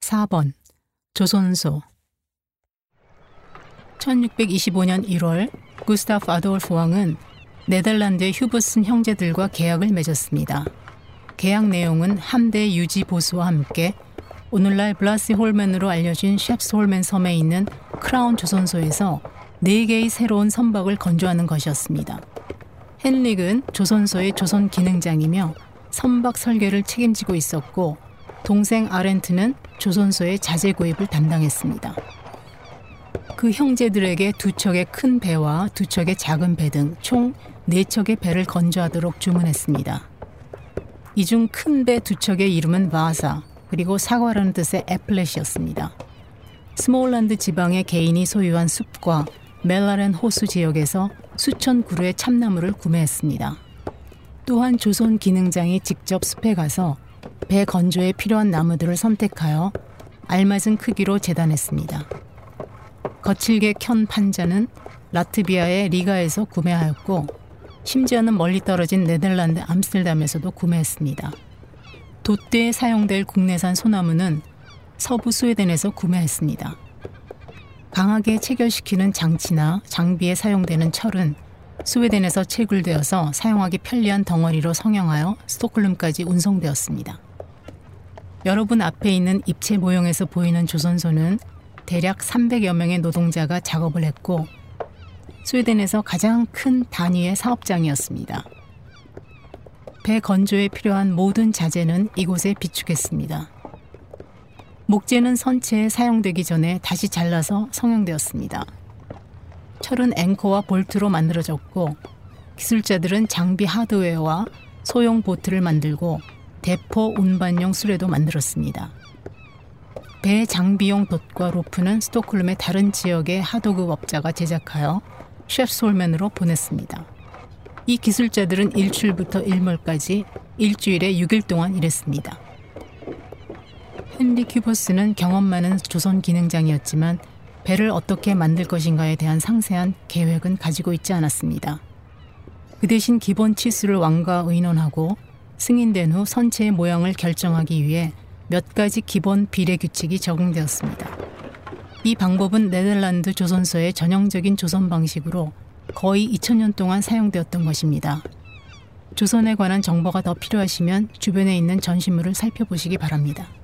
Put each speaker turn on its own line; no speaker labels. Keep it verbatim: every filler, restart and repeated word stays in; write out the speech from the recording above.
사 번 조선소. 천육백이십오 년 일월 구스타프 아돌프 왕은 네덜란드의 휴버슨 형제들과 계약을 맺었습니다. 계약 내용은 함대 유지 보수와 함께 오늘날 블라스홀멘으로 알려진 셰프스홀멘 섬에 있는 크라운 조선소에서 네 개의 새로운 선박을 건조하는 것이었습니다. 헨릭은 조선소의 조선 기능장이며 선박 설계를 책임지고 있었고, 동생 아렌트는 조선소의 자재 구입을 담당했습니다. 그 형제들에게 두 척의 큰 배와 두 척의 작은 배 등 총 네 척의 배를 건조하도록 주문했습니다. 이 중 큰 배 두 척의 이름은 바사, 그리고 사과라는 뜻의 애플렛이었습니다. 스몰란드 지방의 개인이 소유한 숲과 멜라렌 호수 지역에서 수천 그루의 참나무를 구매했습니다. 또한 조선 기능장이 직접 숲에 가서 배 건조에 필요한 나무들을 선택하여 알맞은 크기로 재단했습니다. 거칠게 켠 판자는 라트비아의 리가에서 구매하였고, 심지어는 멀리 떨어진 네덜란드 암스테르담에서도 구매했습니다. 돛대에 사용될 국내산 소나무는 서부 스웨덴에서 구매했습니다. 강하게 체결시키는 장치나 장비에 사용되는 철은 스웨덴에서 채굴되어서 사용하기 편리한 덩어리로 성형하여 스톡홀름까지 운송되었습니다. 여러분 앞에 있는 입체 모형에서 보이는 조선소는 대략 삼백여 명의 노동자가 작업을 했고, 스웨덴에서 가장 큰 단위의 사업장이었습니다. 배 건조에 필요한 모든 자재는 이곳에 비축했습니다. 목재는 선체에 사용되기 전에 다시 잘라서 성형되었습니다. 철은 앵커와 볼트로 만들어졌고, 기술자들은 장비 하드웨어와 소형 보트를 만들고 대포 운반용 수레도 만들었습니다. 배 장비용 돛과 로프는 스톡홀름의 다른 지역의 하도급 업자가 제작하여 셰프스홀멘으로 보냈습니다. 이 기술자들은 일출부터 일몰까지 일주일에 육 일 동안 일했습니다. 헨릭 휴버스는 경험 많은 조선 기능장이었지만 배를 어떻게 만들 것인가에 대한 상세한 계획은 가지고 있지 않았습니다. 그 대신 기본 치수를 왕과 의논하고 승인된 후 선체의 모양을 결정하기 위해 몇 가지 기본 비례 규칙이 적용되었습니다. 이 방법은 네덜란드 조선소의 전형적인 조선 방식으로 거의 이천 년 동안 사용되었던 것입니다. 조선에 관한 정보가 더 필요하시면 주변에 있는 전시물을 살펴보시기 바랍니다.